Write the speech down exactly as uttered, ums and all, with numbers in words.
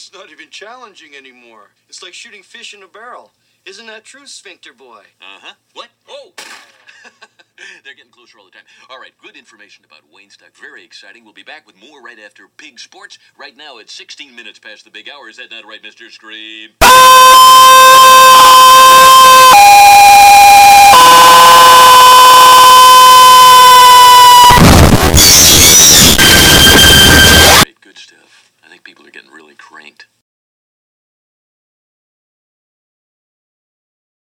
It's not even challenging anymore. It's like shooting fish in a barrel. Isn't that true, Sphincter Boy? Uh-huh. What? Oh! They're getting closer all the time. All right, good information about Wayne Stock. Very exciting. We'll be back with more right after Pig Sports. Right now, it's sixteen minutes past the big hour. Is that not right, Mister Scream?